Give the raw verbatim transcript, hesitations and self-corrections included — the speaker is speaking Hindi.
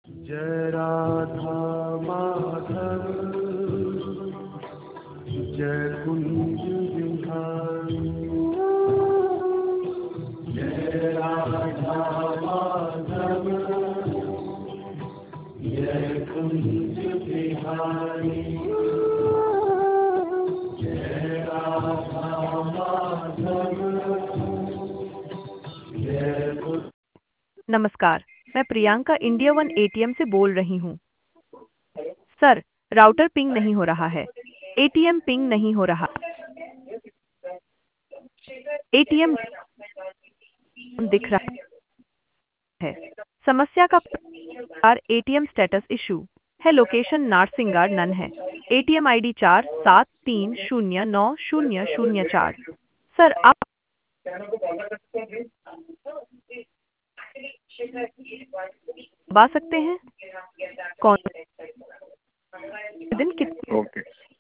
जय राधा माधव जय कुंज बिहारी, जय राधा माधव जय कुंज बिहारी, जय राधा माधव जय कुंज। नमस्कार, मैं प्रियंका इंडिया वन एटीएम से बोल रही हूँ। सर, राउटर पिंग नहीं हो रहा है। एटीएम पिंग नहीं हो रहा। एटीएम दिख रहा है। समस्या का प्रकार एटीएम स्टेटस इशू है। लोकेशन नारसिंगार नन है। एटीएम आईडी चार सात तीन शून्य नौ शून्य शून्य चार। सर, आप बता सकते हैं कौन दिन कितने ओके।